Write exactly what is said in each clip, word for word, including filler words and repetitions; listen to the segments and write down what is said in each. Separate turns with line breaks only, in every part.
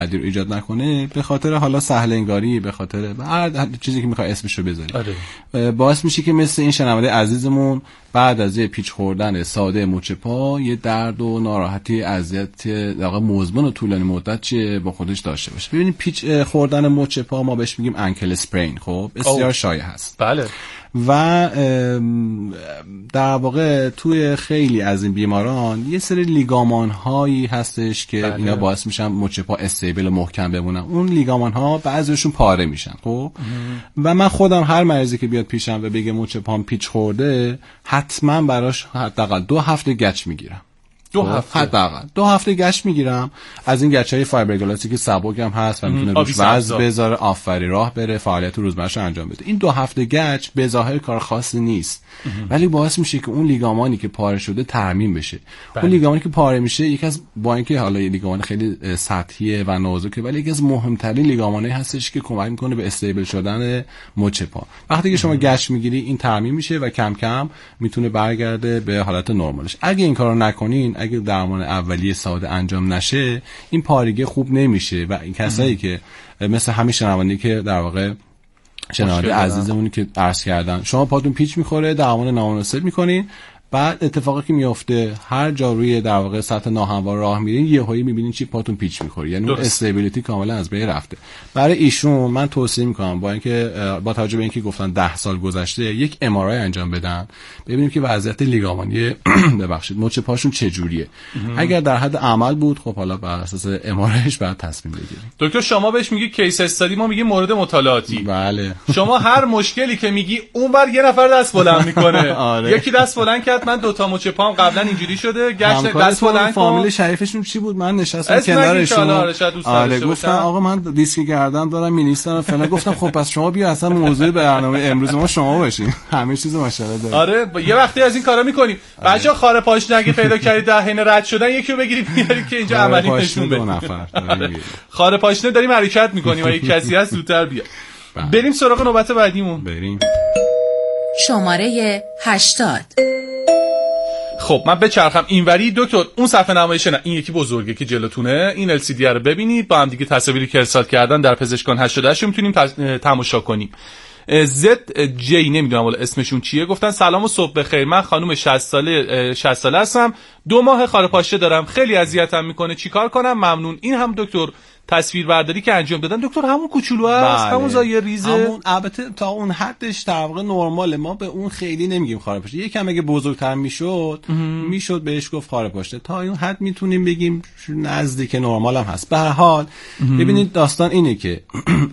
رو ایجاد نکنه، به خاطر حالا سهل انگاری، به خاطر هر چیزی که میخوای اسمش رو بذاری، آره. باعث میشه که مثل این شنونده عزیزمون بعد از یه پیچ خوردن ساده مچ پا یه درد و ناراحتی، اذیت در واقع مزمن و طولانی مدت چه با خودش داشته باشه. ببینید پیچ خوردن مچ پا ما بهش میگیم انکل اسپرین، خب بسیار شایع هست.
بله.
و در واقع توی خیلی از این بیماران یه سری لیگامان هایی هستش که بله. اینا باعث میشن مچ پا استیبل و محکم بمونن. اون لیگامان ها بعضیشون پاره میشن، خب و من خودم هر مریضی که بیاد پیشم و بگه مچ پام پیچ خورده، حتما براش حداقل دو هفته گچ میگیرم.
دو هفته
حداقل دو هفته گچ میگیرم. از این گچهای فایبرگلاسی که سبک هم هست و میتونه روش وزن بذاره، آفری راه بره، فعالیت روزمره‌اش انجام بده. این دو هفته گچ به ظاهر کار خاصی نیست، ولی باعث میشه که اون لیگامانی که پاره شده ترمیم بشه. بله. اون لیگامانی که پاره میشه یکی از، با اینکه حالا یه لیگامان خیلی سطحیه و نازکه، ولی یکی از مهمترین لیگامانایی هستش که کمک میکنه به استیبل شدن مچ پا. وقتی که شما گچ میگیری این ترمیم میشه و کم کم میتونه برگرده به حالت نرمالش. اگه این کارو نکنین، اگه درمان اولیه ساده انجام نشه، این پارگی خوب نمیشه و این کسایی که مثل همین شنوندی که در واقع شنونده عزیزمونی که عرض کردن، شما پاتون پیچ میخوره، درمان نامناسب میکنین، بعد اتفاقی که میفته هر جا روی در واقع سطح ناهموار راه میرین یهویی میبینین چی پاتون پیچ میخوره، یعنی اون استیبیلیتی کاملا از بین رفته. برای ایشون من توصیه میکنم با اینکه با توجه به اینکه گفتن ده سال گذشته، یک ام آر آی انجام بدن ببینیم که وضعیت لیگامانی ببخشید مچ پاشون چه جوریه. اگر در حد عمل بود، خب حالا بر اساس ام آر آیش بعد تصمیم بگیریم.
دکتر شما بهش میگی کیس استادی، ما میگیم مورد مطالعاتی.
بله.
شما هر مشکلی که میگی اونور یه نفر دست بلند میکنه. آره. یکی دست بلند کرد من دو تا مچ پام قبلا اینجوری شده، گشت دست بلند.
فامیل شریفشون چی بود؟ من نشستم کنارشون. آره گفتن آقا من دیسک گردن دارم مینیستم فلان. گفتم خب پس شما بیا اصلا موضوع برنامه امروز ما شما باشین. همه چیز ماشاءالله داره.
آره یه وقتی از این کارا میکنیم. بچا خاره پاشنه اگه پیدا کردید در حین رد شدن یکی رو بگیرید میارید که اینجا عملی نشون بده. خاره پاشنه داریم حرکت میکنیم و یک کسی هست زودتر بیا. بریم سراغ نوبت بعدیمون.
بریم.
شماره هشتاد.
خب من بچرخم اینوری دکتر، اون صفحه نمایش نه، این یکی بزرگه که جلوتونه، این ال سی دی رو ببینید، با هم دیگه تصاویری که ارسال کردن در پزشکان هشتاد و هشت رو میتونیم تماشا کنیم. زد جی نمیدونم ولی اسمشون چیه، گفتن سلام و صبح بخیر، من خانم شصت ساله شصت ساله هستم، دو ماه خاره پاشنه دارم، خیلی اذیتم میکنه، چیکار کنم؟ ممنون. این هم دکتر تصویر برداری که انجام دادن دکتر همون کوچولو است،
بله.
همون زایر ریزه،
همون البته تا اون حدش در واقع نرماله، ما به اون خیلی نمیگیم خاره پاشنه. یکم اگه بزرگتر میشد میشد بهش گفت خاره پاشنه، تا این حد میتونیم بگیم نزدیک نرمال هم هست. به هر حال ببینید داستان اینه که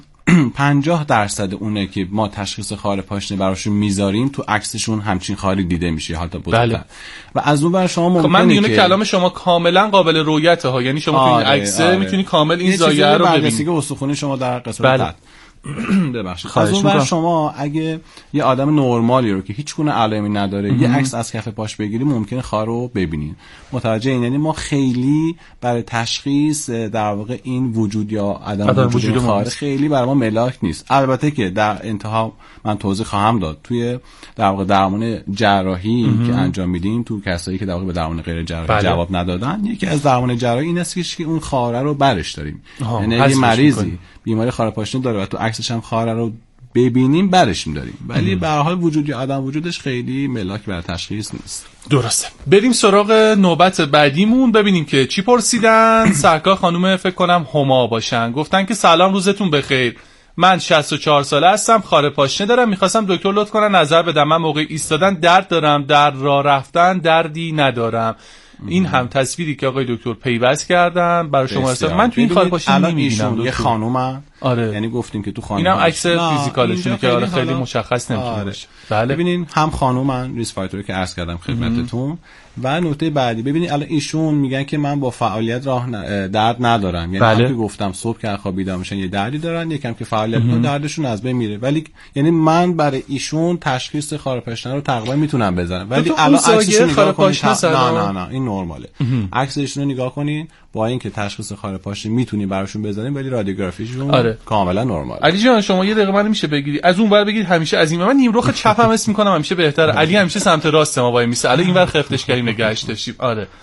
پنجاه درصد اونه که ما تشخیص خاره پاشنه براشون میذاریم تو عکسشون همچین خاری دیده میشه حتی بزرگتر. بله. و از اون ور شما ممکنه
من میگم
که
کلام شما کاملا قابل رؤیته ها، یعنی شما تو این عکس آره. میتونی کامل این زاویه رو ببینید.
بررسی که استخوانی شما در قسمت بله. ببخشید. از اون ور شما اگه یه آدم نرمالی رو که هیچ گونه علائمی نداره یه عکس از کف پاش بگیری ممکنه خار رو ببینید. متوجه این، یعنی ما خیلی برای تشخیص در واقع این وجود یا عدم وجود, وجود خار خیلی برای ما ملاک نیست. البته که در انتها من توضیح خواهم داد توی در واقع درمان جراحی امه. که انجام میدیم تو کسایی که در واقع به درمان غیر جراحی بله. جواب ندادن، یکی از درمان جراحی این است که اون خاره رو برش داریم. یعنی یه مریضی بیماری خاره پاشنه داره و تو عکسش هم خاره رو ببینیم برشیم داریم، ولی به هر حال وجود یا عدم وجودش خیلی ملاک برای تشخیص نیست.
درسته. بریم سراغ نوبت بعدیمون ببینیم که چی پرسیدن. سرکار خانم فکر کنم هما باشن، گفتن که سلام روزتون بخیر، من شصت و چهار ساله هستم، خاره پاشنه دارم، میخواستم دکتر لطف کنن نظر بدم، من موقع ایستادن درد دارم، در راه رفتن دردی ندارم. این هم تصویری که آقای دکتر پیوست کردن برای شما ارسال. من تو این خاره پاشنه نمی‌بینم.
یه خانومن
آره.
یعنی گفتیم که تو خانم
اینم عکس فیزیکالشونه که آره خیلی مشخص نمی‌تونه
آره.
باشه. بله
ببینین هم خانومن ریس فاکتوری که عرض کردم خدمتتون. و نکته بعدی ببینید الان ایشون میگن که من با فعالیت راه ن... درد ندارم، یعنی
بله.
هم که گفتم صبح که خوابیدم میشن یه دردی دارن، یکم که فعالیت کنن دردشون از بین میره، ولی یعنی من برای ایشون تشخیص خاره پاشنه رو تقریبا میتونم بزنم، ولی الان عکسش نگاه کنید نه نه نه این نرماله. عکسشون رو نگاه کنین، با اینکه تشخیص خاره پاشنه میتونی براشون بزنیم ولی رادیوگرافیشون
آره.
کاملا نرمال.
علی جان شما یه دقیقه من میشه بگیری از اون ور بگید، همیشه از این من نیم رخ چپ هم اسم میکنم همیشه بهتره. علی همیشه سمت راست ما وای میسه، الان اینور خفتش کردیم نگهش داشتیم. آره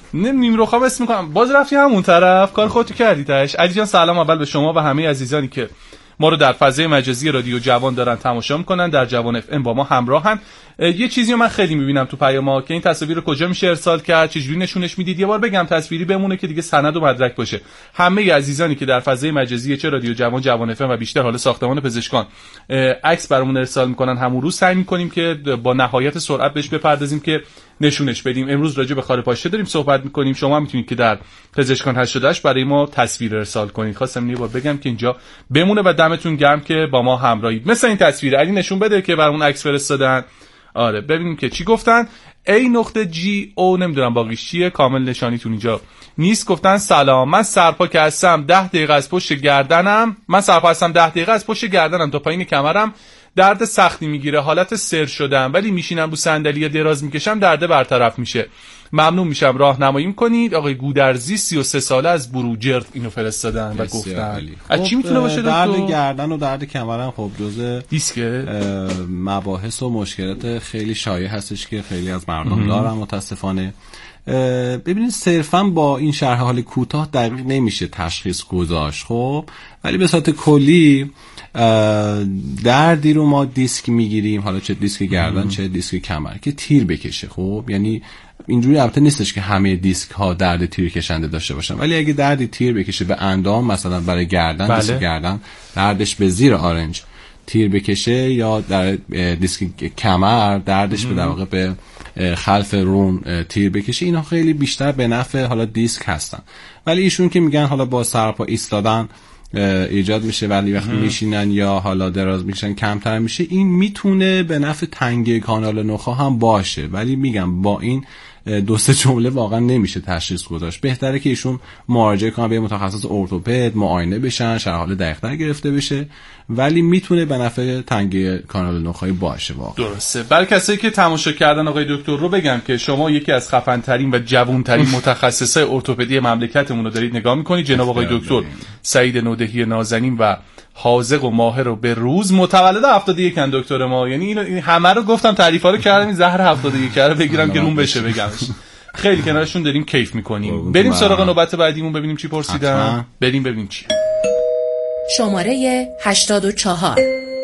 نیم رو خواب اسم میکنم. باز رفتی همون طرف، کار خودتو کردی تاش. علی جان سلام اول به شما و همه عزیزانی که ما رو در فضای مجازی رادیو جوان دارن تماشا میکنن، در جوان اف ام با ما همراهن. یه چیزی رو من خیلی میبینم تو پیام‌ها که این تصاویر رو کجا میشه ارسال کرد، چجوری نشونش میدید. یه بار بگم تصویری بمونه که دیگه سند و مدرک باشه. همه عزیزانی که در فضای مجازی چه رادیو جوان، جوان اف ام و بیشتر حالا ساختمان پزشکان عکس برامون ارسال میکنن، همون روز سعی میکنیم که با نهایت سرعت بهش بپردازیم که نشونش بدیم. امروز راجع به خال پاشه داریم صحبت میکنیم. شما میتونید که در پزشکان هشتاد و هشت برای ما تصویر ارسال کنید. خواستم یه بار بگم که اینجا بمونه و دمتون گرم که با ما همراهید. مثلا این تصویر علی نشون بده که برامون عکس فرستادن. آره ببینیم که چی گفتن. ای نقطه جی او نمیدونم باقیش چیه، کامل نشانیتون اینجا نیست. گفتن سلام، من سرپا که هستم ده دقیقه از پشت گردنم من سرپا هستم ده دقیقه از پشت گردنم تا پایین کمرم درد سختی میگیره، حالت سر شدم، ولی میشینم رو صندلی یا دراز میکشم درد برطرف میشه. ممنون میشم راهنمایی کنید. آقای گودرزی سی و سه ساله از بروجرد اینو فرستادن و گفتن از چی میتونه باشه؟
درد گردن و درد کمرم خب جزء
دیسک
مباحث و مشکلات خیلی شایع هستش که خیلی از مردم دارن متاسفانه. ببینید صرفا با این شرح حال کوتاه دقیق نمیشه تشخیص گذاشت خب، ولی به صورت کلی دردی رو ما دیسک میگیریم، حالا چه دیسک گردن چه دیسک کمر که تیر بکشه خب. یعنی اینجوری البته نیستش که همه دیسک ها درد تیر کشنده داشته باشن، ولی اگه دردی تیر بکشه به اندام، مثلا برای گردن بله. دیسک گردن دردش به زیر آرنج تیر بکشه، یا در دیسک کمر دردش به در واقع به خلف رون تیر بکشه، اینا خیلی بیشتر به نفع حالا دیسک هستن. ولی ایشون که میگن حالا با سرپا ایستادن ایجاد میشه ولی وقتی میشینن یا حالا دراز میشن کمتر میشه، این میتونه به نفع تنگی کانال نخا هم باشه، ولی میگم با این دو سه جمله واقعا نمیشه تشخیص گذاشت. بهتره که ایشون مراجعه کنن به متخصص ارتوپد، معاینه بشن، شرح حال دقیق‌تر گرفته بشه، ولی میتونه به نفع تنگی کانال نخایی باشه واقعا.
درسته. برای کسایی که تماشا کردن آقای دکتر رو بگم که شما یکی از خفن ترین و جوان ترین متخصصای ارتوپدی مملکتمون رو دارید نگاه میکنید. جناب آقای دکتر سعید نودهی نازنین و حاذق و ماهر رو به روز، متولد هفتاد و یک ان دکتر ما، یعنی این همه رو گفتم تعریفا رو کردم، این زهر هفتاد و یک رو بگیرم که روم بشه بگم. خیلی کنارشون داریم کیف میکنیم. بریم سراغ نوبت بعدیمون ببینیم چی پرسیدن. بریم ببینیم چی.
شماره هشتاد و چهار.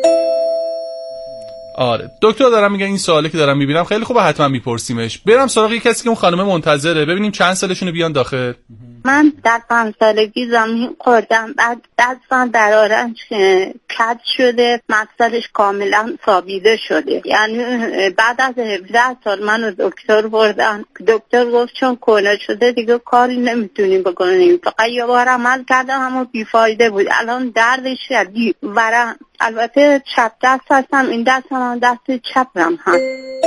آره دکتر دارم میگن این سوالی که دارم میبینم خیلی خوبه، حتما میپرسیمش. برم سراغ یه کسی که اون خانم منتظره، ببینیم چند سالشونه بیان داخل.
من در پنج سالگی زمین خوردم، بعد دستم در آرنج کج شده، مفصلش کاملا سابیده شده. یعنی بعد از هفده سال منو دکتر بردن، دکتر گفت چون کله شده دیگه کاری نمیتونیم بکنیم. فقط یه بار عمل کردم اما بیفایده بود. الان درد شدید ورم، البته چپ دست هستم، این دستم هم دست چپم هست.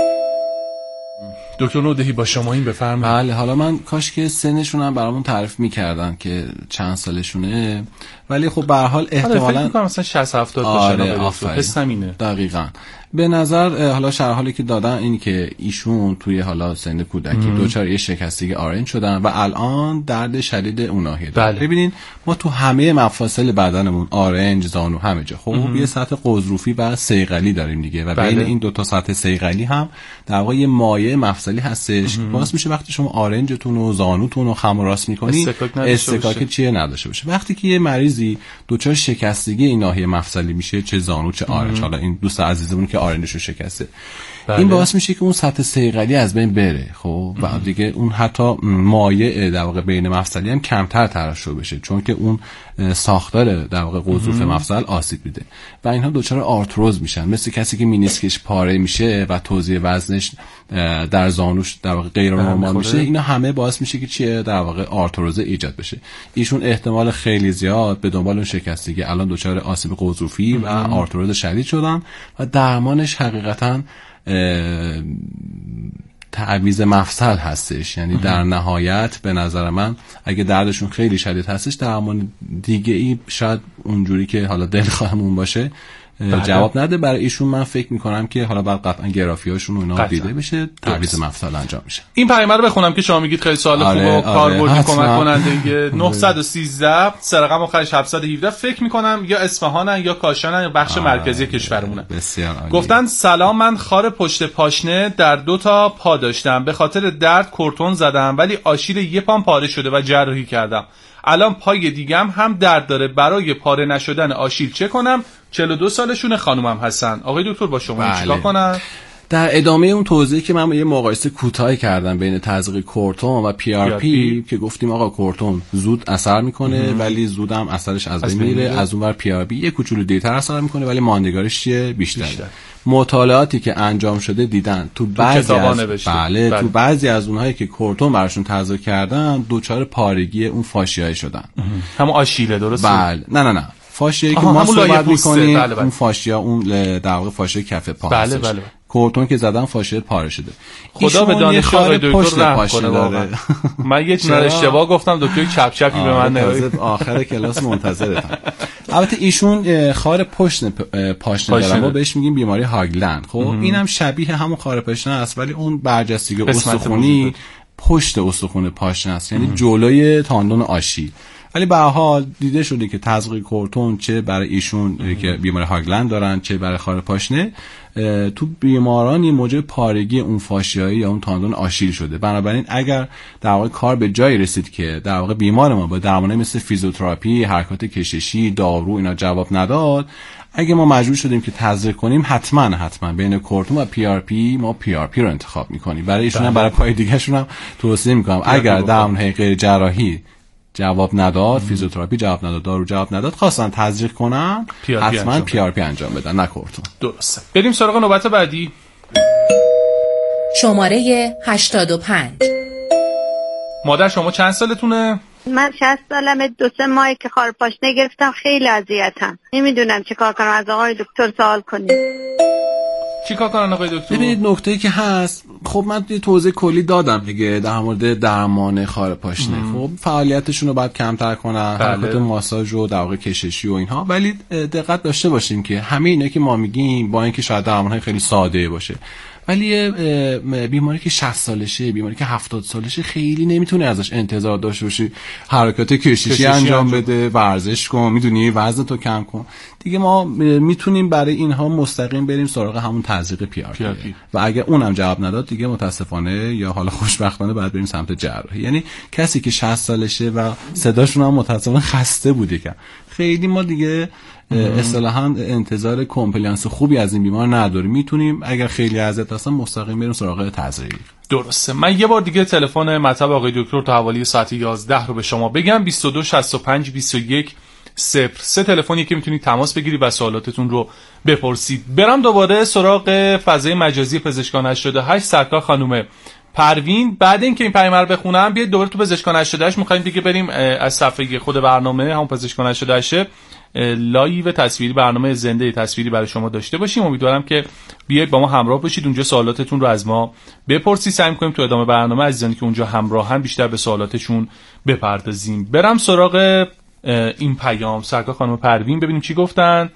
دکتر نودهی با شما این بفرمایید.
بله حالا من کاش که سنشون هم برامون تعریف میکردن که چند سالشونه، ولی خب به هر حال احتمالاً
فکر می‌کنم مثلا شصت هفتاد باشه. حسم اینه.
دقیقاً. به نظر حالا شرح حالی که دادن این که ایشون توی حالا سن کودکی دوچار یه شکستگی آرنج شدن و الان درد شدید اون ناحیه دارن.
بله.
ببینین ما تو همه مفاصل بدنمون آرنج، زانو، همه جا خب یه سطح قضروفی و صیقلی داریم دیگه و
بله.
بین این دو تا سطح صیقلی هم در واقع یه مایع مفصلی هستش که باعث میشه وقتی شما آرنجتون و زانوتون رو خم و راست می‌کنید استکاک چیه نداشته باشه. وقتی که یه مریضی دوچار شکستگی این ناحیه مفصلی میشه، چه زانو چه آرنج، حالا این دوست عزیزمون که آرنجشو شکسته، بله. این باعث میشه که اون سطح صیقلی از بین بره خب و دیگه اون حتی مایع در واقع بین مفصلی هم کمتر ترشح بشه، چون که اون ساختار در واقع قضروف مفصل آسیب دیده و اینها دچار آرتروز میشن، مثل کسی که مینیسکش پاره میشه و توزیع وزنش در زانوش در واقع غیر نرمال میشه. اینا همه باعث میشه که چیه در واقع آرتروز ایجاد بشه. ایشون احتمال خیلی زیاد به دنبال اون شکستگی الان دچار آسیب قضروفی و آرتروز شدید شدن و درمانش حقیقتاً تعویض مفصل هستش. یعنی در نهایت به نظر من اگه دردشون خیلی شدید هستش، درمان دیگه ای شاید اونجوری که حالا دلخواهمون باشه جواب نده. برای ایشون من فکر میکنم که حالا بعد قطعا گرافیاشون و اینا دیده بشه، تعویض مفصل انجام میشه.
این پیام رو بخونم که شما میگید خیلی سوال
آره،
خوبه و کاربردی
آره،
کمک کننده. نه یک سه سه رقم آخرش هفتصد و هفده فکر میکنم یا اصفهانن یا کاشانن یا بخش مرکزی کشورمونه.
بسیار عالی.
گفتن سلام، من خار پشت پاشنه در دو تا پا داشتم، به خاطر درد کورتون زدم ولی آشیل یه پام پاره شده و جراحی کردم. الان پای دیگم هم درد داره، برای پاره نشدن آشیل چه کنم؟ چهل و دو سالشونه، خانومم هستن. آقای دکتر با شما
بله.
چیکار کنم؟
در ادامه اون توضیحی که من یه مقایسه کوتاهی کردم بین تزریق کورتون و پی آر پی که گفتیم آقا کورتون زود اثر میکنه ام. ولی زودم اثرش از بین میره، از اونور پی آر پی یه کوچولو دیرتر اثر میکنه ولی ماندگاریش چیه؟ بیشتره. بیشتر. مطالعاتی که انجام شده دیدن تو بعضی از بله, بله تو بعضی از اونهایی که کورتون براشون تزریق کردن دوچار پارگی اون فاشیایی شدن.
همون آشیله، درسته؟
بله. نه نه نه فاشیایی که ما صحبت می‌کنیم بله بله. اون فاشیا اون در واقع فاشیه کف پا
بله
هستش.
بله.
کورتون که زدن فاشیه پاره شده.
خدا به دانش آقای دکتر رحم کنه واقعا. من یه چیز اشتباه گفتم، دکتر چپ چپی به من نگید.
آخر کلاس منتظرتم. البته ایشون خار پشت پاشنه داره، ما بهش میگیم بیماری هاگلند. خب اینم شبیه همون خار پاشنه است ولی اون برجستگی استخوانی پشت استخوان پاشنه است، یعنی جلوی تاندون آشیل. ولی به هر حال دیده شده که تزریق کورتون چه برای ایشون که بیماری هاگلند دارن چه برای خار پاشنه تو بیمارانی موجب پارگی اون فاشیایی یا اون تاندون آشیل شده. بنابراین اگر در واقع کار به جایی رسید که در واقع بیمار ما با درمانای مثل فیزیوتراپی، حرکات کششی، دارو اینا جواب نداد، اگه ما مجبور شدیم که تزریق کنیم حتما حتما بین کورتون و پی آر پی ما پی آر پی رو انتخاب میکنیم. برای ایشون هم برای پای دیگه شون هم توصیه میکنم اگر درمانهای غیر جراحی جواب نداد، فیزیوتراپی جواب نداد، دارو جواب نداد، خواستن تزریق کنن حتما پی آر پی انجام بدن، نه کورتون.
درسته. بریم سراغ نوبت بعدی.
شماره هشتاد و پنج.
مادر شما چند سالتونه؟
من شصت سالمه، دو سه ماهی که خار پاشنه گرفتم، خیلی اذیتم، نمیدونم چه کار کنم، از آقای دکتر سوال کنید.
چی کار کنن آقای دکتر؟
ببینید نکته‌ای که هست، خب من یه توضیح کلی دادم دیگه در مورد درمان خار پاشنه. خب فعالیتشون رو باید کمتر کنن،
بله.
حرکات ماساژ و در واقع کششی و اینها، ولی دقت داشته باشیم که همه اینا که ما میگیم با اینکه شاید درمان‌های خیلی ساده باشه ولی بیماری که شصت سالشه، بیماری که هفتاد سالشه خیلی نمیتونه ازش انتظار داشته باشی حرکات کششی, کششی انجام, انجام بده، ورزش کن، میدونی وزن تو کم کن. دیگه ما میتونیم برای اینها مستقیم بریم سراغ همون تزریق پی آر پی و اگر اونم جواب نداد دیگه متاسفانه یا حالا خوشبختانه باید بریم سمت جراحی. یعنی کسی که شصت سالشه و صداشون هم متاسفانه خسته بوده که خیلی ما دیگه اصطلاحاً انتظار کامپلینس خوبی از این بیمار نداریم، میتونیم اگر خیلی اذیت هستن مستقیم بریم سراغ تزریق.
درسته. من یه بار دیگه تلفن مطب آقای دکتر تا حوالی ساعت یازده رو به شما بگم. بیست و دو شصت و پنج بیست و یک صفر سه تلفنی که میتونید تماس بگیرید و سوالاتتون رو بپرسید. برم دوباره سراغ فضای مجازی پزشکان هشتاد و هشت. سرکار خانم پروین، بعد اینکه این پیام رو بخونم بیاید دوباره تو پزشکان هشتاد و هشت می‌خوایم دیگه بریم از صفحه خود برنامه همون پزشکان هشتاد و هشت لایو تصویری، برنامه زنده تصویری برای شما داشته باشیم. امیدوارم که بیاید با ما همراه باشید، اونجا سوالاتتون رو از ما بپرسید. سعی می‌کنیم تو ادامه برنامه عزیزانی که اونجا همراهن بیشتر به سوالاتشون بپردازیم. برم سراغ این پیام. سرکار خانم پروین ببینیم چی گفتن.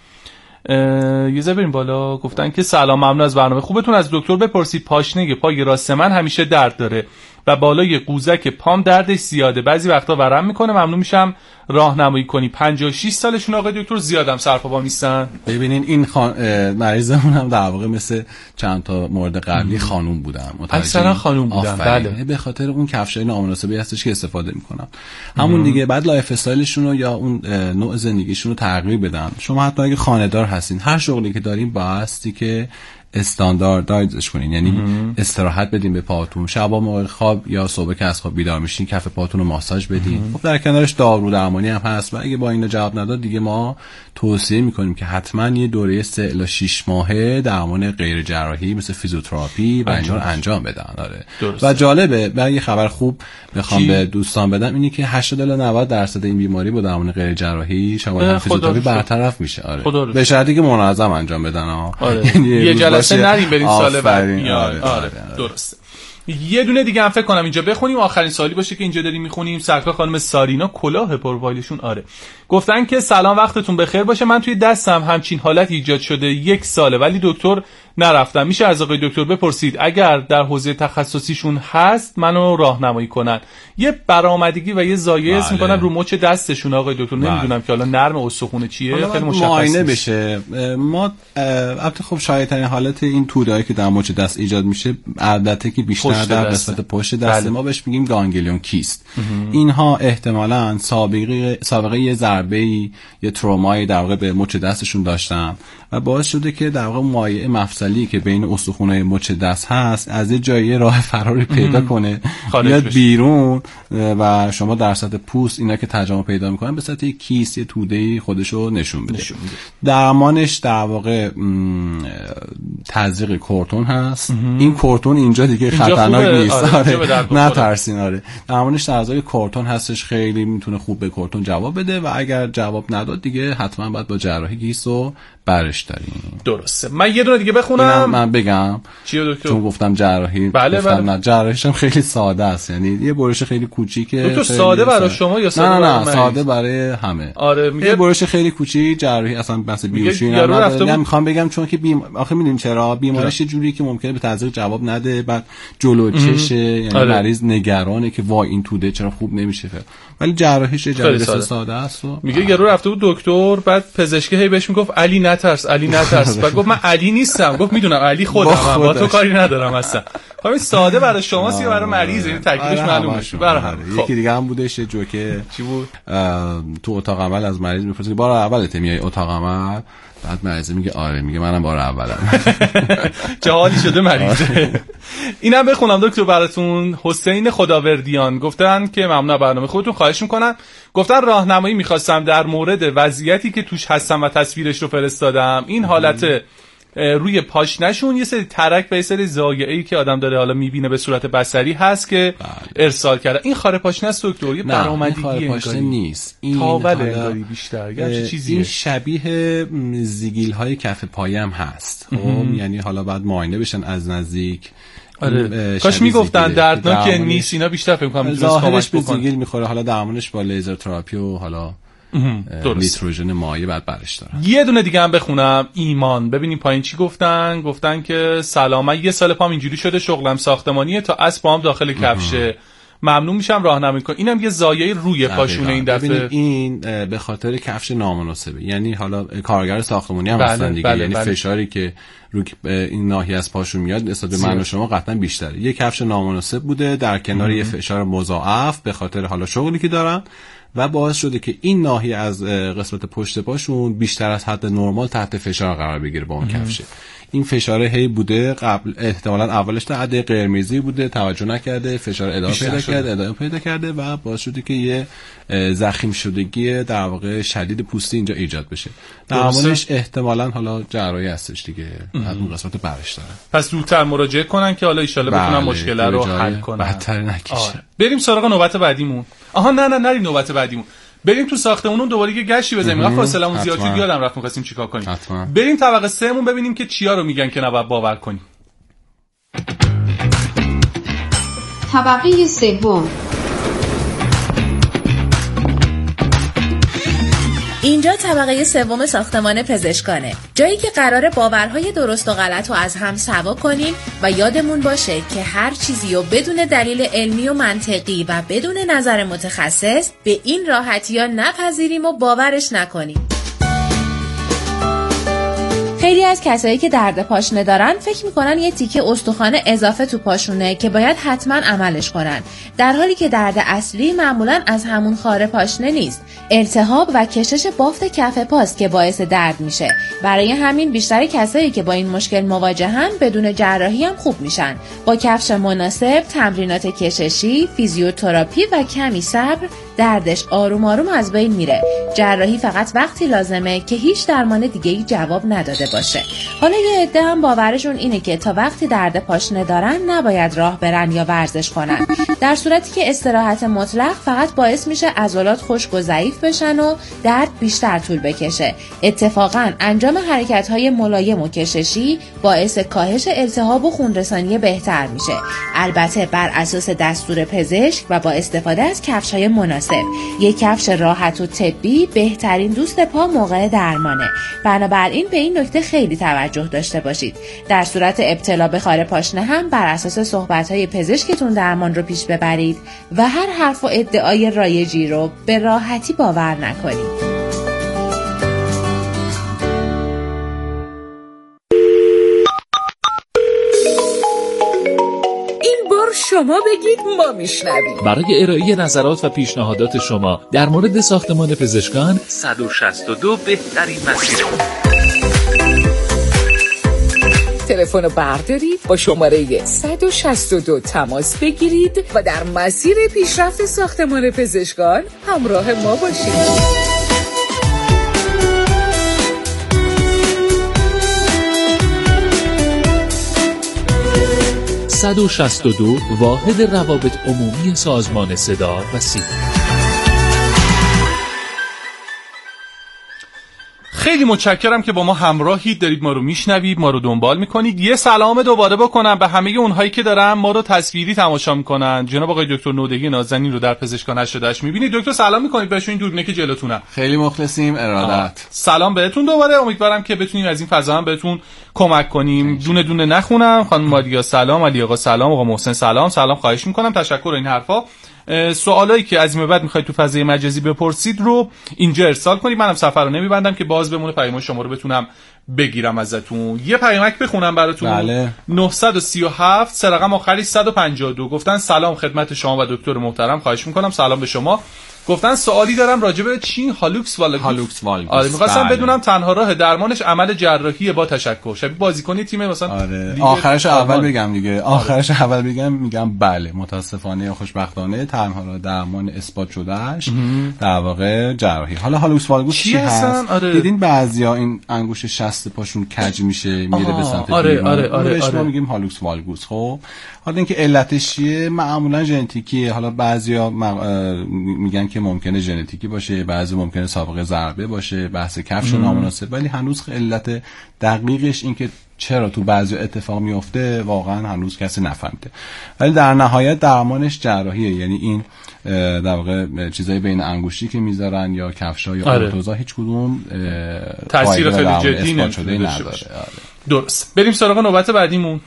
یه ذره بریم بالا. گفتن که سلام، ممنون از برنامه خوبتون. از دکتر بپرسید پاشنه پای راست من همیشه درد داره و بالای قوزک پام دردش زیاده، بعضی وقتا ورم میکنه، ممنون میشم راهنمایی کنی. پنجاه و شش سالشون آقای دکتر، زیادم سرپا نیستن.
ببینین این خان... مریضمون هم در واقع مثل چند تا مورد قبلی خانوم بودن،
اکثرا خانوم بودن. بله،
به خاطر اون کفشای نامناسبی هستش که استفاده میکنن. همون دیگه بعد لایف استایلشون رو یا اون نوع زندگیشون رو تغییر بدن. شما حتی اگه خانه‌دار هستین، هر شغلی که دارین بایستی که استانداردایزش کنین، یعنی مم. استراحت بدین به پاتون، شبا موقع خواب یا صبح که از خواب بیدار میشین کف پاتون رو ماساژ بدین. خب در کنارش دارو درمانی هم هست و اگه با اینا جواب نداد دیگه ما توصیه میکنیم که حتما یه دوره سه الی شش ماهه درمان غیر جراحی مثل فیزیوتراپی و اینا رو انجام بدن. آره. و جالبه، برای یه خبر خوب بخوام به دوستان بدم اینی که هشتاد الی نود درصد این بیماری با درمان غیر جراحی شامل فیزیوتراپی برطرف میشه. آره. به شرطی که منظم انجام بدن.
آره. یه جلسه نریم بریم سال بعد میاد. آره. آره. درسته. یه دونه دیگه هم فکر کنم اینجا بخونیم، آخرین سوالی باشه که اینجا داریم میخونیم. سرکار خانم سارینا کلاه پروفایلشون آره گفتن که سلام وقتتون بخیر باشه، من توی دستم همچین حالت ایجاد شده یک ساله ولی دکتر نرفتم، میشه از آقای دکتر بپرسید اگر در حوزه تخصصیشون هست منو راهنمایی کنن. یه برآمدگی و یه زایه اسم میکنن رو مچ دستشون آقای دکتر، نمیدونم که حالا نرم استخونه چیه، خیلی مشخص
معاینه بشه. ما البته خب شایع ترین حالت این توده‌ای که در مچ دست ایجاد میشه البته که بیشتر در قسمت پشت دست، ما بهش میگیم گانگلیون کیست. اینها احتمالاً سابقه سابقه یه ضربه‌ای یه ترومایی در واقع به مچ دستشون داشتن و باعث شده که در واقع مایع مفصلی که بین استخوان‌های مچ دست هست از یه جایی راه فراری پیدا کنه بیاد بیرون و شما در سطح پوست اینا که تجمع پیدا میکنن به سطح کیست یه توده‌ای خودشو نشون بده. درمانش در واقع تزریق کورتون هست. این کورتون اینجا دیگه خطرناک نیست، آره نه ترسین. آره درمانش در ازای کورتون هستش، خیلی میتونه خوب به کورتون جواب بده و اگر جواب نداد دیگه حتما باید با جراحی گیسو برش داریم.
درسته. من یه دونه دیگه بخونم.
من بگم
چیه دکتر؟
چون گفتم جراحی
بله
گفتم
بله.
نه جراحیش هم خیلی ساده است، یعنی یه برش خیلی کوچیکه.
دکتر ساده برای شما یا ساده
نه نه
برای
نه ساده برای همه.
آره میگه
یه برش خیلی کوچیک، جراحی اصلا بس بیوشی نداره. من میخوام بگم چون که بیم... آخه میدونیم چرا بیماریش یه جوری که ممکنه به تزریق جواب نده، بعد جلو چشه، یعنی آره. مریض نگرانه که وای این توده چرا خوب نمیشه، ولی جراحیش جراحی ساده. ساده است. و
میگه یارو رفته بود دکتر، بعد پزشک هی بهش میگفت علی نترس علی نترس، بعد گفت من علی نیستم، گفت میدونم علی خودم، با تو کاری ندارم اصلا. خب ساده برای شماست یا برای مریض؟ این تکلیفش معلوم میشه. برای
یکی دیگه هم بودش یه جوکه
چی بود؟
تو اتاق عمل از مریض میپرسه بار اولته میای اتاق عمل؟ بعد مریض میگه آره، میگه منم بار اولم.
چه حالی شده مریض. اینم بخونم دکتر براتون. حسین خداوردیان گفتن که ممنون برنامه خودتون، خواهش میکنم. گفتن راهنمایی میخواستم در مورد وضعیتی که توش هستم و تصویرش رو فرستادم. این حالت روی پاشنه‌شون یه سری ترک و یه سری زایعه‌ای که آدم داره حالا میبینه به صورت بصری هست که بله. ارسال کرده. این خاره پاشنه است دکتر؟ یه برآمدگی
خاره پاشنه نیست، این
تاول انگاری بیشتر یا چیزیه.
این شبیه زیگیل‌های کف پایم هست. خب یعنی حالا بعد معاینه بشن از نزدیک.
آره کاش میگفتن دردناک نیست، اینا بیشتر فکر کنم میتونه
ظاهرش به زیگیل میخوره، حالا درمانش با لیزر تراپی و حالا نیتروژن مایع بعد برش دارن.
یه دونه دیگه هم بخونم. ایمان ببینیم پایین چی گفتن. گفتن که سلام، من یه سال پام اینجوری شده، شغلم ساختمانیه، تا اسب پام داخل کفشه، ممنون میشم راهنمایی کن. اینم یه زایه روی پاشونه این دفعه.
این به خاطر کفش نامناسبه، یعنی حالا کارگر ساختمانی هم هستن دیگه،
بله،
یعنی
بله.
فشاری که روی این ناحیه از پاشون میاد نسبت به من و شما قطعا بیشتره. یه کفش نامناسب بوده در کنار ام. یه فشار مضاعف به خاطر حالا شغلی که دارن و باعث شده که این ناحیه از قسمت پشت پاشون بیشتر از حد نرمال تحت فشار قرار بگیره با اون کفشه. این فشار هی بوده، قبل احتمالاً اولش تا عده قرمزی بوده، توجه نکرده، فشار ادامه پیدا کرده ادامه پیدا کرده و باعث شده که یه زخیم شدگی در واقع شدید پوستی اینجا ایجاد بشه. درمانش احتمالاً حالا جراحی هستش دیگه، از اون قسمت برش داره.
پس زودتر مراجعه کنن که حالا ان شاءالله بتونن مشکل رو حل کنن،
بدتر نکشه.
بریم سراغ نوبت بعدیمون. آها نه نه نریم نوبت بعدیمون. بریم تو ساختمونون دوباره یه گشتی بزنیم. ما فاصله‌مون زیاد شد، یادم رفت می‌خواستیم چیکار کنیم. حتما. بریم طبقه سه مون ببینیم که چیا رو میگن که نباید باور کنیم.
طبقه سوم.
اینجا طبقه سوم ساختمان پزشکانه، جایی که قراره باورهای درست و غلط رو از هم سوا کنیم و یادمون باشه که هر چیزی رو بدون دلیل علمی و منطقی و بدون نظر متخصص به این راحتی ها نپذیریم و باورش نکنیم. خیلی از کسایی که درد پاشنه دارن فکر میکنن یه تیکه استخوان اضافه تو پاشونه که باید حتما عملش کنن، در حالی که درد اصلی معمولا از همون خاره پاشنه نیست، التهاب و کشش بافت کف پاست که باعث درد میشه. برای همین بیشتر کسایی که با این مشکل مواجهن بدون جراحی هم خوب میشن. با کفش مناسب، تمرینات کششی، فیزیوتراپی و کمی صبر دردش آروم آروم از بین میره. جراحی فقط وقتی لازمه که هیچ درمان دیگه‌ای جواب نداده باشه. حالا یه عده هم باورشون اینه که تا وقتی درد پاشنه دارن نباید راه برن یا ورزش کنن، در صورتی که استراحت مطلق فقط باعث میشه عضلات خشک و ضعیف بشن و درد بیشتر طول بکشه. اتفاقاً انجام حرکت‌های ملایم و کششی باعث کاهش التهاب و خونرسانی بهتر میشه، البته بر اساس دستور پزشک و با استفاده از کفش‌های مناسب. یک کفش راحت و طبی بهترین دوست پا موقع درمانه. بنابراین به این نکته خیلی توجه داشته باشید. در صورت ابتلا به خار پاشنه هم بر اساس صحبت‌های پزشکتون درمان رو پیش ببرید و هر حرف و ادعای رایجی رو به راحتی باور نکنید.
شما بگید ما میشنویم.
برای ارائه نظرات و پیشنهادات شما در مورد ساختمان پزشکان صد و شصت و دو بهترین مسیر.
تلفن رو بردارید، با شماره صد و شصت و دو تماس بگیرید و در مسیر پیشرفت ساختمان پزشکان همراه ما باشید.
صد و شصت و دو واحد روابط عمومی سازمان صدا و سیما.
خیلی متشکرم که با ما همراهید، دارید ما رو میشنوید، ما رو دنبال میکنید. یه سلام دوباره بکنم به همه اونهایی که دارن ما رو تصویری تماشا میکنن. جناب آقای دکتر نودهی نازنین رو در پزشکان هشتاد و هشت میبینید. دکتر سلام میکنید بهشون، این دوربینه که جلوتونم.
خیلی مخلصیم، ارادت.
سلام بهتون دوباره، امیدوارم که بتونیم از این فضا هم بهتون کمک کنیم. دونه دونه نخونم. خانم ماریا سلام، علی آقا سلام، آقا محسن سلام. سلام، خواهش میکنم، تشکر. این حرفا سوالایی که از این به بعد میخواید تو فضای مجازی بپرسید رو اینجا ارسال کنید. منم سفر رو نمیبندم که باز بمونه پیام شما رو بتونم بگیرم ازتون. یه پیامک بخونم براتون.
بله.
نه سه هفت سه رقم آخری صد و پنجاه و دو گفتن سلام خدمت شما و دکتر محترم. خواهش میکنم. سلام به شما. گفتن سوالی دارم راجع به چین هالوکس والگوس.
هالوکس والگوس.
آره می‌خواستم
بله.
بدونم تنها راه درمانش عمل جراحیه با تشکر. شبیه بازیکن تیم مثلا.
آره. آخرش اول بگم دیگه. آخرش آره. اول بگم میگم بله، متاسفانه یا خوشبختانه تنها راه درمان اثبات شدهش در واقع جراحی. حالا هالوکس والگوس چی هست؟
آره.
دیدین بعضیا این انگوش شست پاشون کج میشه، میره به سمت
آره بیرون. آره آره آره.
ما میگیم هالوکس والگوس. خب حالا اینکه علتش چیه؟ معمولا ژنتیکیه. حالا بعضیا مق... میگن که ممکنه ژنتیکی باشه، بعضی ممکنه سابقه ضربه باشه، بحث کفش نامناسب، ولی هنوز علت دقیقش این که چرا تو بعضی اتفاق میفته واقعا هنوز کسی نفهمیده. ولی در نهایت درمانش جراحیه، یعنی این در واقع چیزای بین انگشتی که میذارن یا کفشا یا
آره.
ارتوزا هیچ کدوم
تاثیر خیلی جدی
نداره.
آره. درست. بریم سراغ نوبت بعدیمون.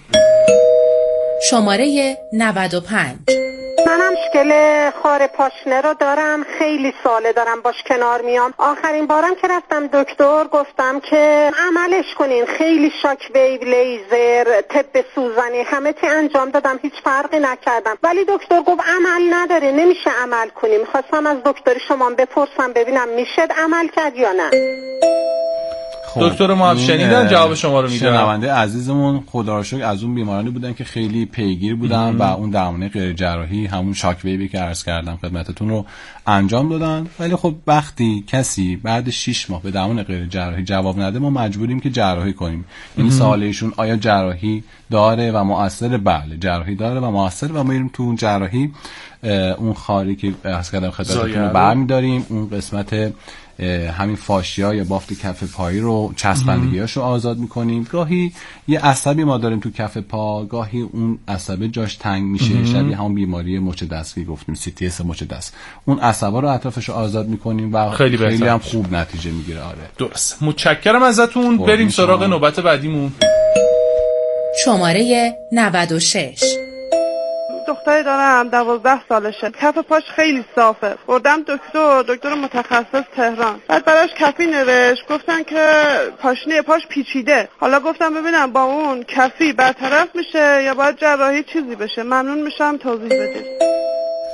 شماره نود و پنج.
منم مشکل خار پاشنه رو دارم، خیلی ساله دارم باش کنار میام. آخرین بارم که رفتم دکتر گفتم که عملش کنین، خیلی شاک ویو، لیزر، طب سوزنی، همه تی انجام دادم، هیچ فرقی نکردم. ولی دکتر گفت عمل نداره، نمیشه عمل کنیم. خواستم از دکتر شما بپرسم ببینم میشه عمل کرد یا نه.
دکتر ما هم شنیدن، جواب شما رو میدن.
شنونده عزیزمون خدا رو شکر از اون بیمارانی بودن که خیلی پیگیر بودن و اون درمان غیر جراحی، همون شاک ویوی که عرض کردم خدمتتون، رو انجام دادن. ولی خب وقتی کسی بعد شش ماه به درمان غیر جراحی جواب نده، ما مجبوریم که جراحی کنیم. این سوال ایشون آیا جراحی داره و مؤثر؟ بله، جراحی داره و مؤثر و ما میریم تو اون جراحی اون خاری که عرض کردم خدمتتون رو برمی‌داریم، اون قسمت همین فاشیا یا بافت کف پایی رو، چسبندگیاشو آزاد میکنیم. گاهی یه عصبی ما داریم تو کف پا، گاهی اون عصب جاش تنگ میشه، شبیه همون بیماری مچ دست که گفتیم، سی تی اس مچ دست. اون عصبا رو اطرافش آزاد میکنیم و خیلی, خیلی هم خوب نتیجه میگیره. آره
درست. متشکرم ازتون. بریم سراغ نوبت بعدیمون.
شماره نود و شش.
دختری دارم دوازده سالشه، کف پاش خیلی صافه. بردم دکتر دکتر متخصص تهران، بعد براش کفی نوشت، گفتن که پاشنه پاش پیچیده. حالا گفتم ببینم با اون کفی برطرف میشه یا باید جراحی چیزی بشه. ممنون میشم توضیح بدید.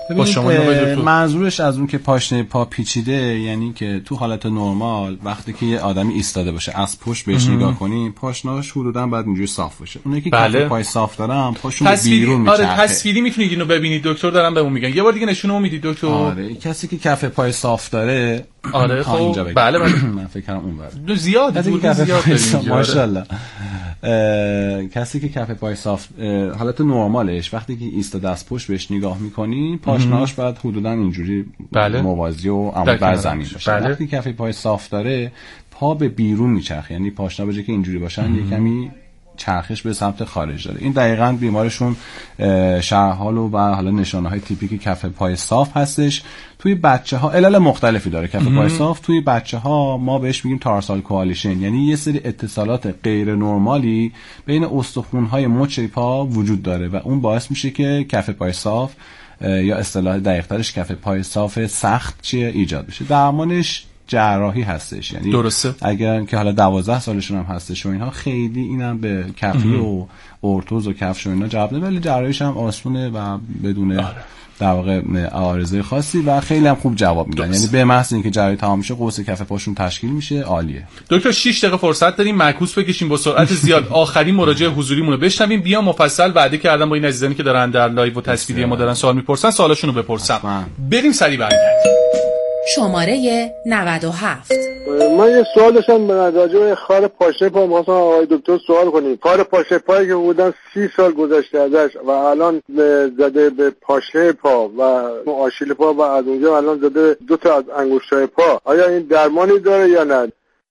با شما منظورش از اون که پاشنه پا پیچیده یعنی که تو حالت نرمال وقتی که یه آدمی ایستاده باشه از پشت بهش نگاه کنی پاشنه‌اش حدوداً بعد اینجوری صاف باشه. اونایی که بله. کف پای صاف دارن پاشون بیرون میچرخه.
آره تصویری میتونید اینو ببینید دکتر دارم بهمون میگن. یه بار دیگه نشونمو میدید دکتر.
آره کسی که کف پای صاف داره
آره خب بله بله
من فکر کنم اون بره
زیاد زیاد زیاد
ماشاءالله. کسی که کف پای صاف حالت نرمالش وقتی که ایستاده از پشت بهش نگاه میکنی پاشنه‌اش بعد حدوداً اینجوری
بله.
موازی و عمود بر زمین باشه. بله. وقتی کف پای صاف داره پا به بیرون میچرخه یعنی پاشنه به جای که اینجوری باشن یه کمی چرخش به سمت خارج داره. این دقیقاً بیمارشون شرح حال و حالا نشانه‌های تیپیک کف پای صاف هستش. توی بچه‌ها علل مختلفی داره کف پای صاف. توی بچه‌ها ما بهش میگیم تارسال کوالیشن یعنی یه سری اتصالات غیر نرمالی بین استخوان‌های مچ پا وجود داره و اون باعث میشه که کف پای صاف یا اصطلاح دقیق‌ترش کف پای صاف سخت چیه ایجاد بشه. درمانش جراحی هستش یعنی
درسته.
اگر که حالا دوازده سالشون هم هستش و اینها خیلی اینم به کفی و ارتوز و کفش و اینا جواب نمیده ولی جراحیش هم آسونه و بدون آره. در واقع عارضه خاصی و خیلی هم خوب جواب میدن. یعنی به محض اینکه جراحی تمام میشه قوس کف پاشون تشکیل میشه. عالیه.
دکتر شش دقیقه فرصت داریم معکوس بکشیم با سرعت زیاد آخرین مراجعه حضوریمون رو بشنویم بیا مفصل وعده کردم با این عزیزانی که دارن در لایو و تصویری ما دارن سوال میپرسن سوالاشون رو بپرسم. بریم سریع برگردیم.
شماره نود و هفت.
من یه سوال داشتم راجع به خار پاشنه پا می‌خواستم آقای دکتر سوال کنیم. خار پاشنه پایی که بودن سی سال گذشته ازش و الان زده به پاشنه پا و آشیل پا و از اونجا الان زده دو تا از انگشتای پا. آیا این درمانی داره یا نه؟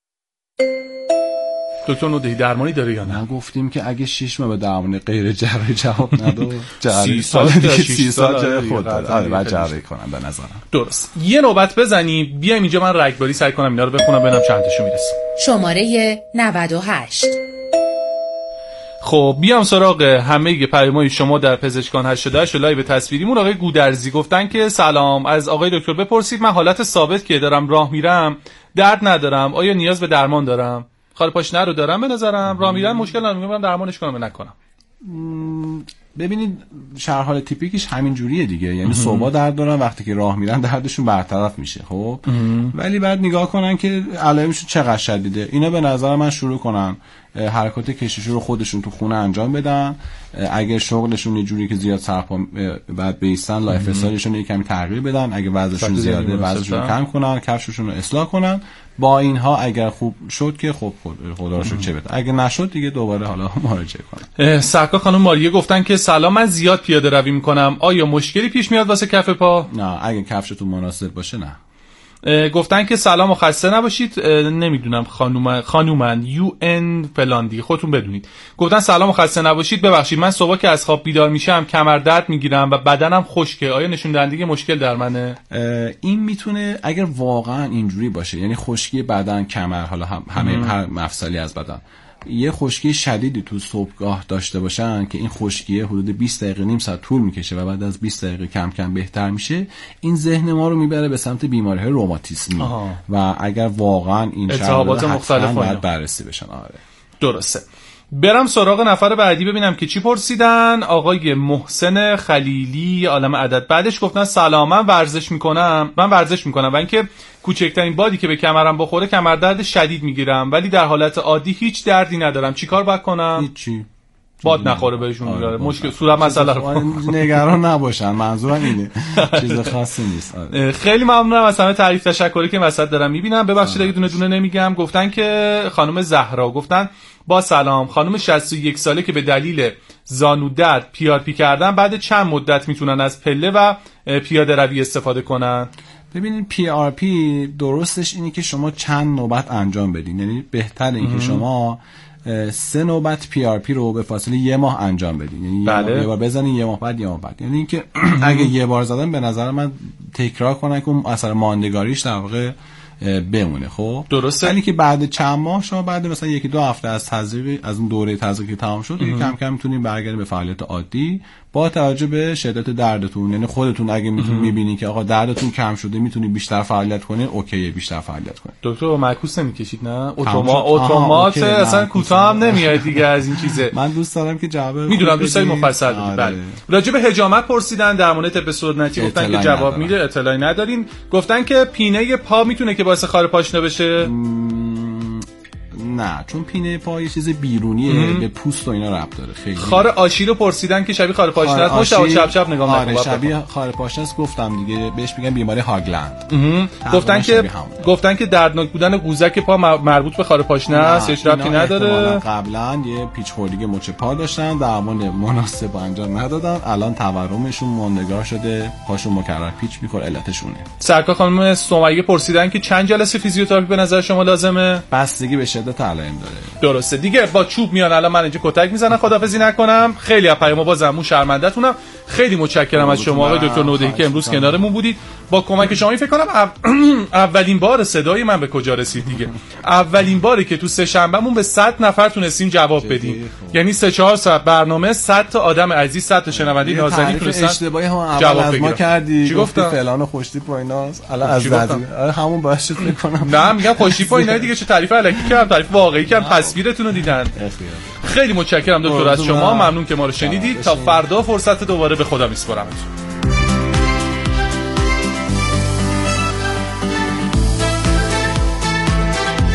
دکتر نودهی درمانی داره یا نه؟
گفتیم که اگه شش ماه به درمان غیر جراحی جواب نداد
سی سال دیگه
سی سال جای خود داره بعد جراحی کنم به نظرم.
درست. یه نوبت بزنیم بیایم اینجا من رگباری سعی کنم اینا رو بخونم ببینم چند تاشو میرسیم.
شماره نود و هشت.
خب بیام سراغ همه پیام‌های شما در پزشکان هشتاد و هشت لایو تصویریمون. آقای گودرزی گفتن که سلام از آقای دکتر بپرسید من حالت ثابت که دارم راه میرم درد ندارم آیا نیاز به درمان دارم؟ خال پاشنه رو دارم به نظرم راه میرن مشکل ندارم میگم درمانش کنم نکنم.
ببینید شرح حال تیپیکش همین جوریه دیگه یعنی صبح درد دارن وقتی که راه میرن دردشون برطرف میشه خب ولی بعد نگاه کنن که علائمشون چقدر شدیده. اینا به نظر من شروع کنن حرکات کششی رو خودشون تو خونه انجام بدن. اگر شغلشون یه جوری که زیاد سرپا بعد بیستن لایف استایلشون یه کمی تغییر بدن. اگه وزنشون زیاده وزنشون کم کنن کفششون رو اصلاح کنن. با اینها اگر خوب شد که خب خدا رو شکر چه بهتر. اگه نشد دیگه دوباره حالا مراجعه کنن.
سرکار خانم ماریه گفتن که سلام من زیاد پیاده روی میکنم آیا مشکلی پیش میاد واسه کف پا؟
نه اگه کفشتون مناسب باشه نه.
گفتن که سلام و خسته نباشید نمیدونم خانوم خانومن یو ان فلاندی خودتون بدونید. گفتن سلام و خسته نباشید ببخشید من صبح که از خواب بیدار میشم کمر درد میگیرم و بدنم خشکه آیا نشون دهنده مشکل در منه؟
این میتونه اگر واقعا اینجوری باشه یعنی خشکی بدن کمر حالا هم همه هر مفصلی از بدن یه خشکی شدیدی تو صبحگاه داشته باشن که این خشکیه حدود بیست دقیقه نیم ساعت طول میکشه و بعد از بیست دقیقه کم کم بهتر میشه این ذهن ما رو میبره به سمت بیماری‌های روماتیسمی و اگر واقعا این
التهابات مختلف
باید بررسی بشن. آره
درسته. برم سراغ نفر بعدی ببینم که چی پرسیدن. آقای محسن خلیلی عالم عدد بعدش گفتن سلام من ورزش میکنم من ورزش میکنم و اینکه کوچکترین بادی که به کمرم بخوره کمر درد شدید میگیرم ولی در حالت عادی هیچ دردی ندارم چیکار باید کنم؟
هیچی
باد نخوره بهشون. آره مشکل صورت مسئله رو
نگران نباشن منظورم اینه چیز خاصی نیست.
آره. خیلی ممنونم از همه تعریف تشکری که وسط دارم میبینم. ببخشید اگه دونه دونه نمیگم. گفتن که خانم زهرا گفتن با سلام خانم شصت و یک ساله که به دلیل زانو درد پی آر پی کردن بعد چند مدت میتونن از پله و پیاده روی استفاده کنن؟
ببینید پی آر پی درستش اینه که شما چند نوبت انجام بدین یعنی بهتره این که شما سه نوبت پی آر پی رو به فاصله یه ماه انجام بدین یعنی
بله.
یه بار بزنین یه ماه بعد یه ماه بعد یعنی اینکه اگه یه بار زدن به نظر من تکرار کنن که اون اثر ماندگاریش در واقع بمونه. خب
درسته.
ولی که بعد چند ماه شما بعد مثلا یکی دو هفته از تزریق از اون دوره تزریقی تمام شد دیگه کم کم میتونید برگردید به فعالیت عادی با توجه به شدت دردتون. یعنی خودتون اگه میتونید میبینید که آقا دردتون کم شده میتونید بیشتر فعالیت کنید، اوکی بیشتر فعالیت کنید.
دکتر معکوس نمیکشید نه؟ اتومات اتومات اصلا کوتاه هم نمیاد دیگه از این چیزه.
من دوست دارم که جواب
میدونم دوستای مفصل بدید. بله. راجع به حجامت پرسیدن در مورد طب سنتی، گفتن که جواب میده، اطلاعی ندارین. گفتن که پینه پا میتونه که باعث خار پاشنه بشه.
نه، چون پینه پا یه چیز بیرونیه، به پوست و اینا ربط داره. خیلی
خار آشی رو پرسیدن که شبیه خار پاشنه است. مشت چپ چپ نگاه
آره نکنه. شبیه خار پاشنه است. گفتم دیگه بهش میگن بیماری هاگلند.
گفتن که گفتن که دردناک بودن قوزک پا مربوط به خار پاشنه است، هیچ ربطی نداره.
قبلا یه پیچ خوردگی مچ پا داشتن، درمان مناسب انجام ندادن، الان تورمشون موندگار شده، پاشون مکرر پیچ میخوره، علتشونه.
سرکار خانم سمیه پرسیدن که چند جلسه فیزیوتراپی به نظر شما لازمه؟
بستگی به شدت علائم داره.
درسته دیگه. با چوب میان الان من اینجا کتک میزنم خدافظی نکنم. خیلی از پیام بازمون شرمنده‌تونم. خیلی متشکرم از شما آقای دکتر نودهی که امروز کنارمون بودید. با کمک شما فکر کنم اولین بار صدای من به کجا رسید دیگه. اولین باری که تو سه شنبهمون به صد نفر تونستیم جواب بدیم. یعنی سه چهار ساعت برنامه صد تا آدم عزیز، صد تا شنونده نازنین تونستن
اشتباهی هم اول از ما کردی. گفتی فلان خوشتیپ و ایناست. الان از همون باعث شد میکنم.
نه میگم خوشتیپ و اینا دیگه چه تعریف الکی کردم، تعریف واقعی کردم، تصویرتون رو دیدن. خیلی متشکرم دکتر از شما، ممنون که ما رو شنیدید. تا فردا فرصت دوباره به خدا میسپارم.